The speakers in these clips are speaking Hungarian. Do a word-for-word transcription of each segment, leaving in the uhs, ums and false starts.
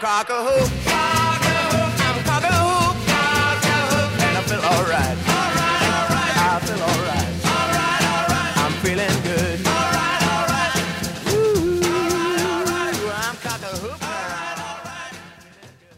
cock-a-hoop, cock-a-hoop, I'm cock-a-hoop, cock-a-hoop, and I feel alright, alright, alright, I feel alright, alright, alright, I'm feeling good, alright, alright, ooh, alright, alright, I'm cock-a-hoop, alright, alright, feeling good.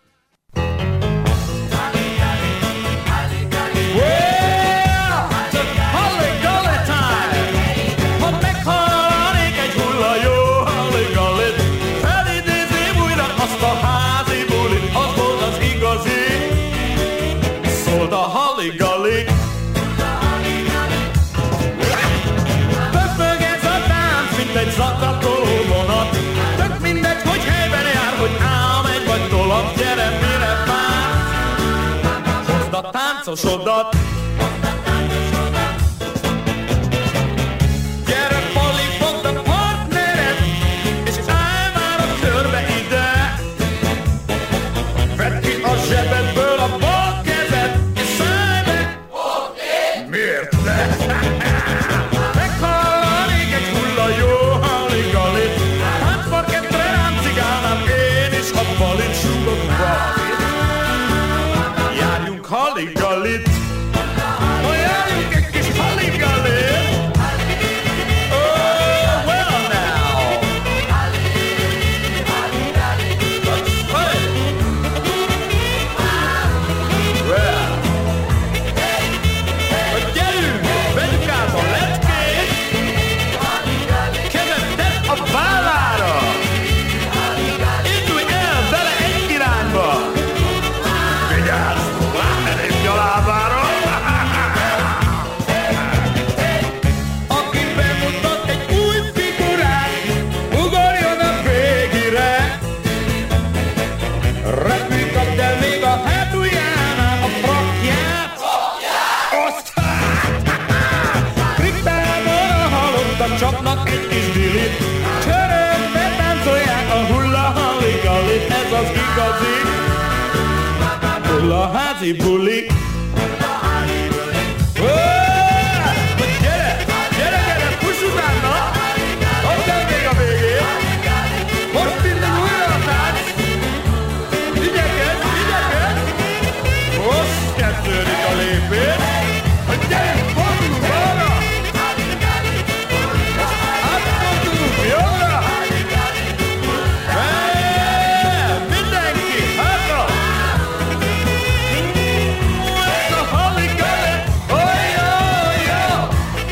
Well, the Holly Golly time, ha meghallani egy hulla jó Holly Gollit, felidézném újra azt a házi bulit, az volt az igazi, szólt a Holly Golly. Pöpög ez a tánc, mint egy zakatoló vonat, tök mindegy, hogy helyben jár, hogy ám egy vagy tolat, gyere mire vársz, hozd a táncosodat. Gyere, Polly, fogd a partnered, és állj már a körbe ide. Vedd ki a zsebedből a bal kezed, és szállj be. Miért ne? Meghallanék egy hulla jó Holly-Gollit, táncparkettre ráncigálnám én is a Polit, súgok valamit. Járjunk Holly-Gollit, oh, járjunk egy kis Holly-Gollit. Oh, well now. Hey. Well. Hogy gyerünk, vegyük át a leckét, kezed tedd a vállára, indulj el bele egy irányba. Vigyázz, ne lépj a lábára. Aki bemutat egy új figurát, ugorjon a végére. Repülj, kapd el még a hátuljánál a frakját. Azt! Kriptában a halottak csapnak egy kis dilit, csörögve táncolják a hulla Holly-Gollit, ez az igazi hullaházi buli. Ó, gyere, gyere, gyere, fuss utána! Ott el még a végén! Most mindig újra a tánc! Igyekezz, igyekezz! Most kezdődik a lépés! Hogy gyerünk, fordulunk balra! Átfordulunk jobbra! Hey, mindenki, hátra! Ez a Holly-Gollit! Oh, jó, jó!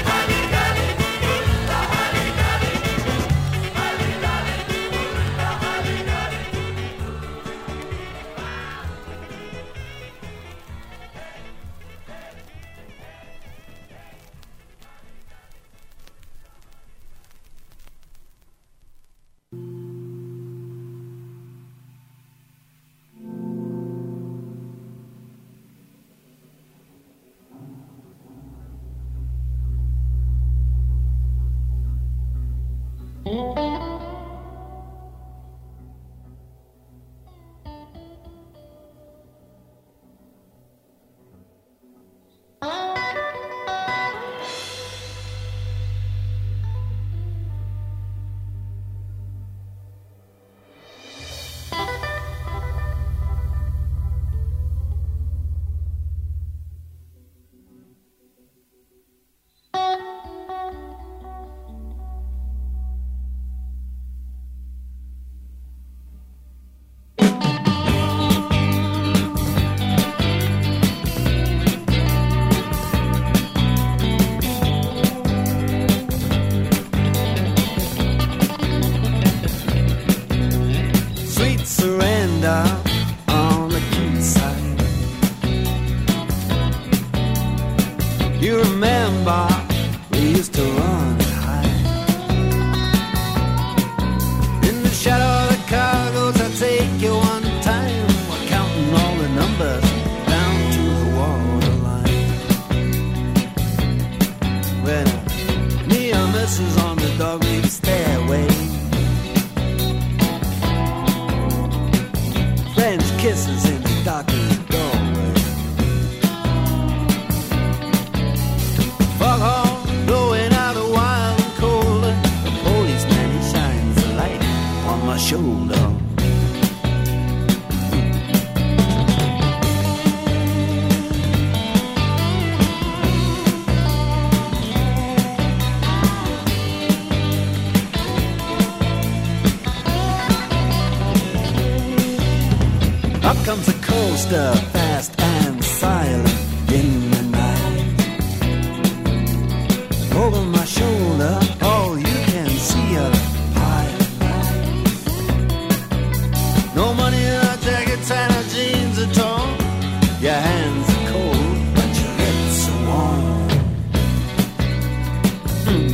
Sweet surrender on the quayside. You remember we used to run and hide in the shadow of the cargoes. I take you one time. We're counting all the numbers down to the waterline. When neon misses on the dog-leaf stairway, French kisses in the darkened doorway. Foghorn blowing out a wild and cold. The policeman, he shines a light on my shoulder. comes a coaster, fast and silent in the night. Over my shoulder, all you can see are pile. No money in our jackets and our jeans are torn. Your hands are cold, but your lips are warm. Mm.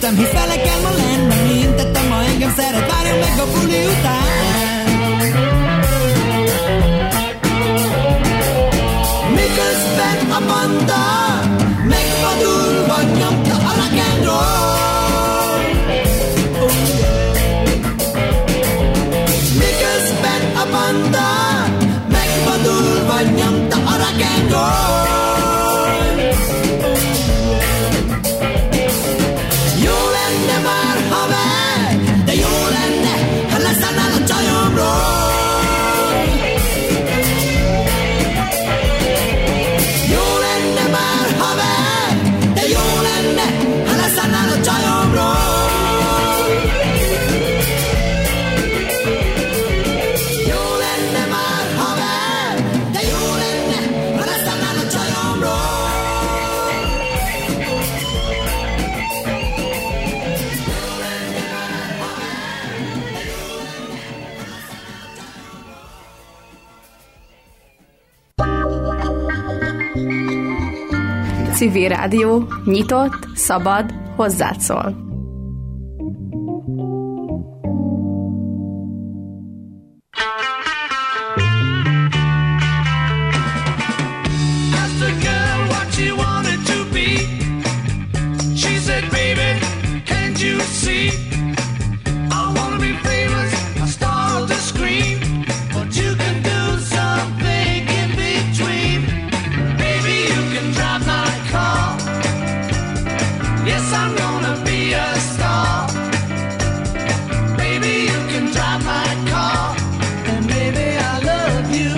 nem hiszelek el ma lenne, mint tettem, ma engem szeret, várjon meg a buli után. Miközben a banda megvadulva nyomta a rock and roll. Miközben a banda megvadulva nyomta a rock and roll. Jó lenne már, ha meg, de jó lenne, ha leszállnál a csajomról. Jó lenne már, ha meg, de jó lenne, ha leszállnál a csajomról. Jó lenne már, ha meg, de jó lenne, ha leszállnál a csajomról. Civil Rádió, nyitott, szabad, hozzád szól. Asked a girl what she wanted to be. She said, baby, can't you see? I wanna be famous, a star of the screen. But you can do something in between. Baby, you can drive my car. Yes, I'm gonna be a star. Baby, you can drive my car. And baby, I love you.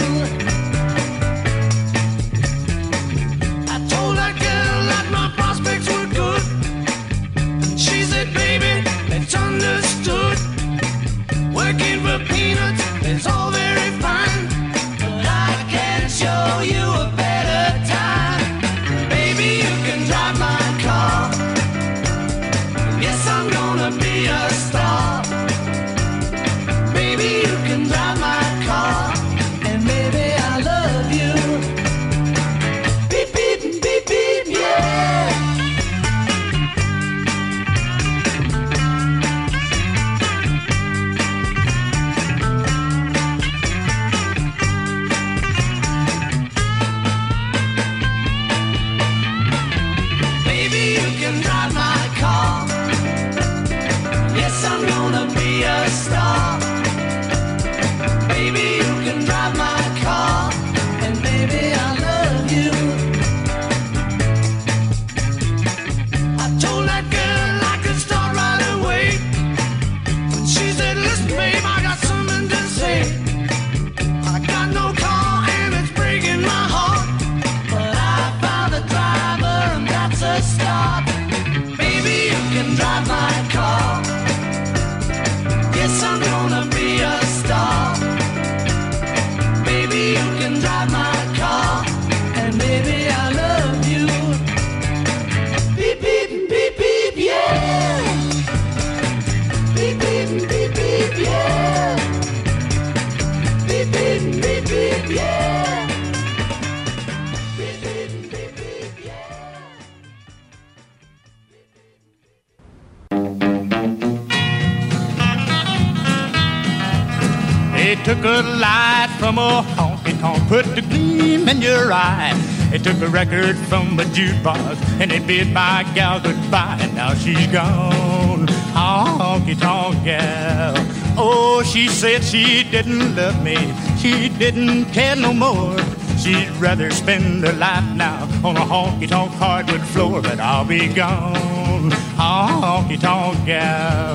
I told that girl that my prospects were good. She said, baby, it's understood. Working for peanuts is all very fine, but I can show you a better time. Baby, you can drive my car. Yes, I'm gonna be a star. Baby, you can drive my car. And baby, I love you. Beep, beep, beep, beep, yeah. Baby, you can drive my car. Yes, I'm gonna be a star. Baby, you can drive my car. And baby, I love you. I told that girl I could start right away. She said, listen, babe, I got something to say. I got no car and it's breaking my heart, but I found a driver and that's a start. Baby, you can drive my car. Yes, I'm gonna be a star. Baby, you can drive my car. And baby, I love you. Beep, beep, beep, beep, yeah. Beep, beep, beep, beep, yeah. Beep, beep, beep, beep, yeah. Beep, beep, beep, beep, yeah. They took a light from a honky-tonk, put the gleam in your eye. They took a record from a jukebox, and they bid my gal goodbye, and now she's gone, honky-tonk gal. Oh, she said she didn't love me, she didn't care no more. She'd rather spend her life now on a honky-tonk hardwood floor, but I'll be gone, honky-tonk gal.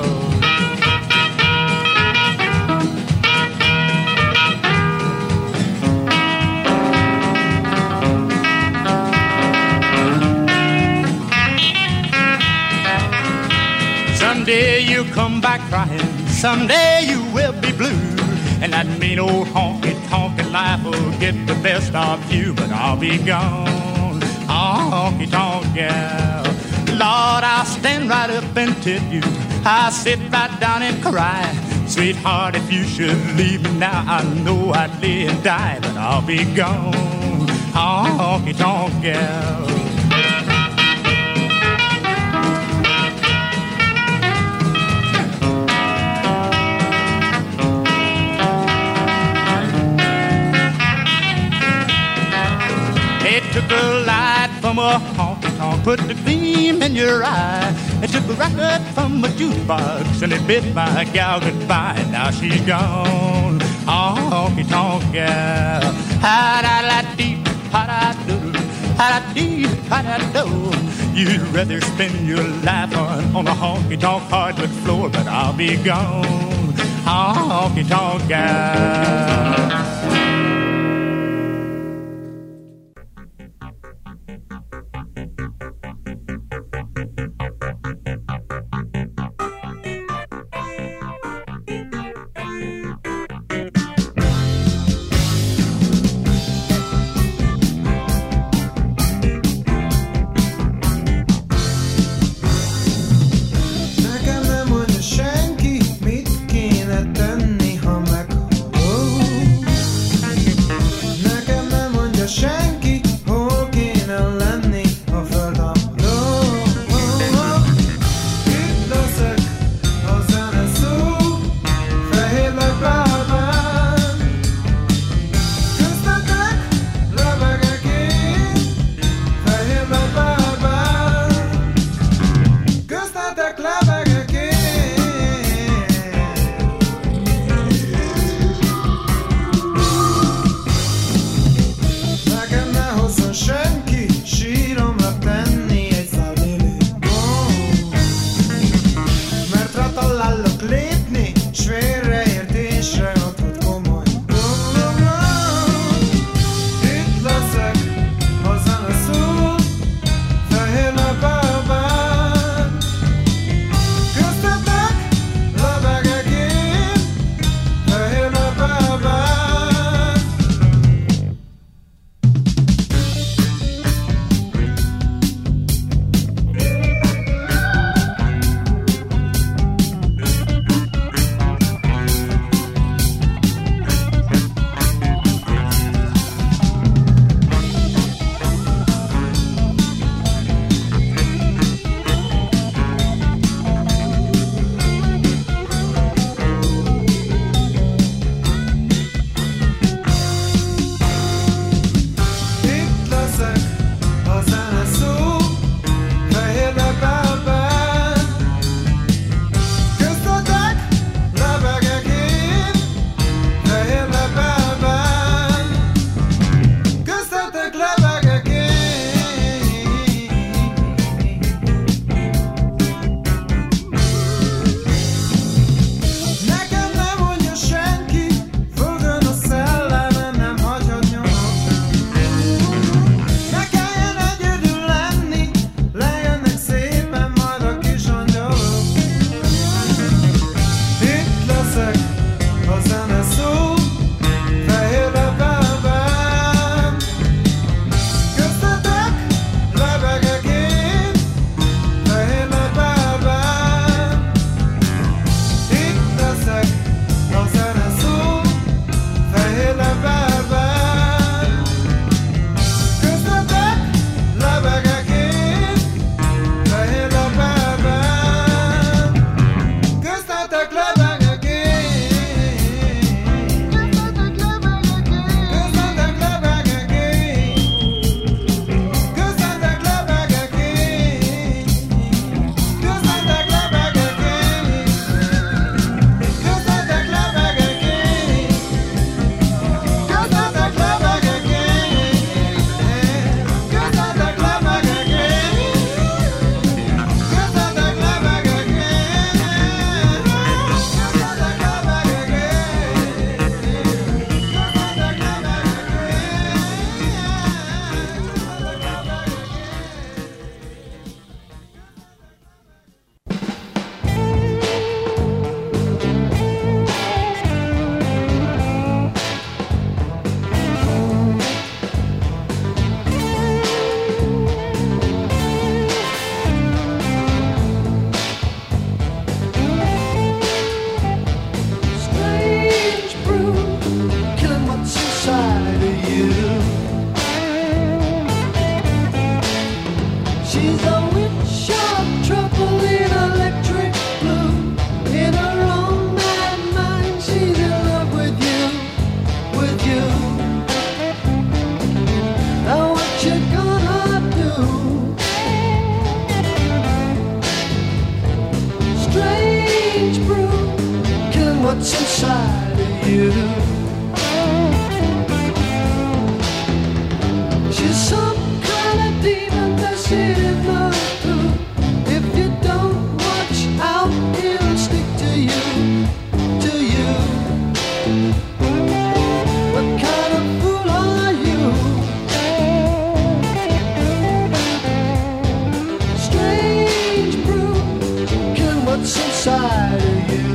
Someday you'll come back crying, someday you will be blue, and that mean old honky-tonkin' life will get the best of you, but I'll be gone, honky-tonk gal. Lord, I'll stand right up and tip you, I'll sit right down and cry. Sweetheart, if you should leave me now, I know I'd lay and die, but I'll be gone, honky-tonk gal. a honky-tonk put the gleam in your eye. It took a record from a jukebox and it bid my gal goodbye. Now she's gone, a honky-tonk gal. Ha-da-da-dee, ha-da-doo, ha-da-dee, ha-da-doo. You'd rather spend your life on, on a honky-tonk hardwood floor, but I'll be gone, a honky-tonk gal. side of you.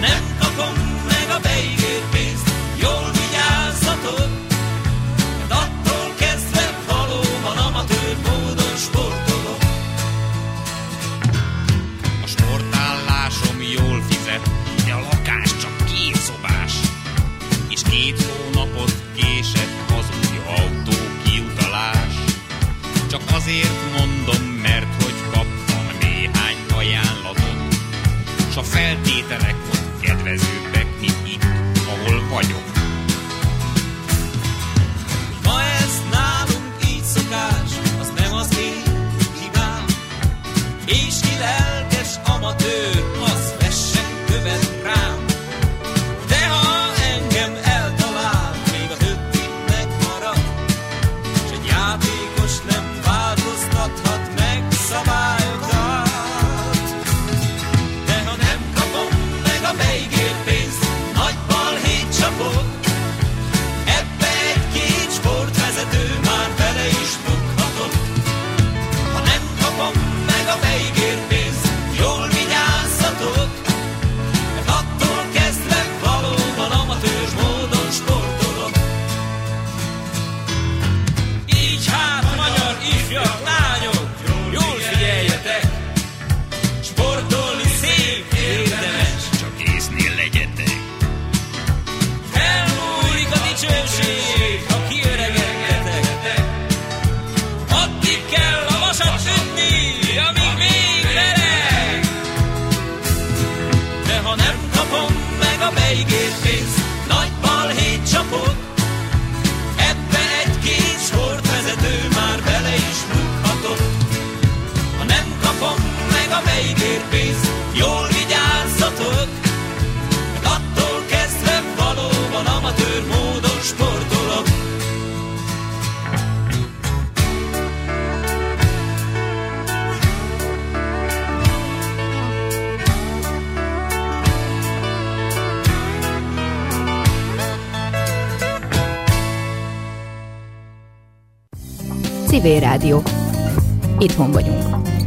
Jól vigyázzatok, mert Civil Rádió. Itthon vagyunk.